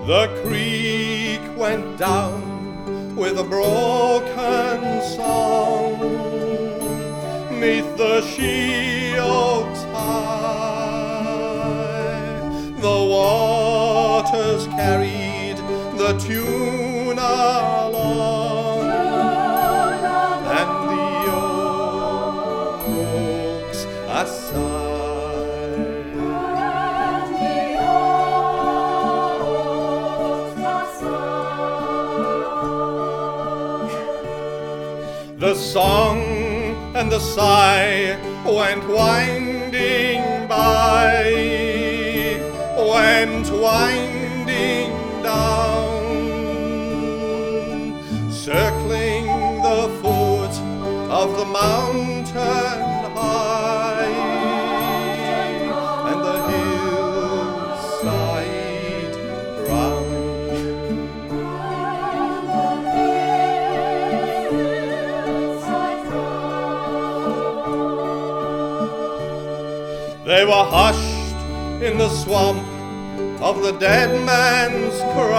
The creek went down with a broken song 'neath the she oaks high. The waters carried the tune along, and the oaks a sigh. The song and the sigh went winding by, went winding down, circling the foot of the mountain high, and the hillside round. They were hushed in the swamp of the dead man's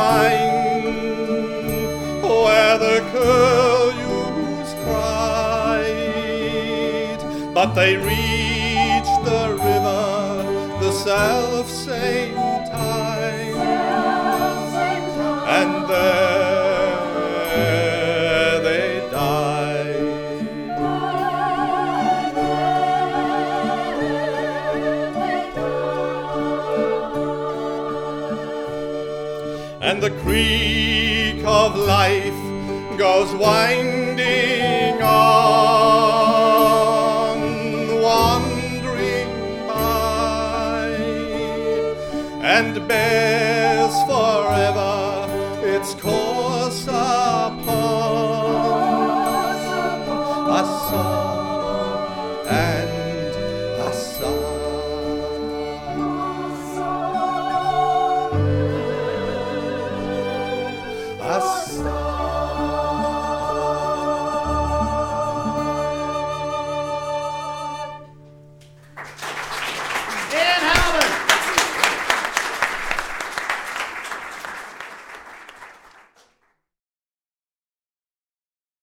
crying, where the curlews cried. But they reached the river the self-same time, and there they died. And the creek of life goes winding on, wandering by, and bears forever its course upon a song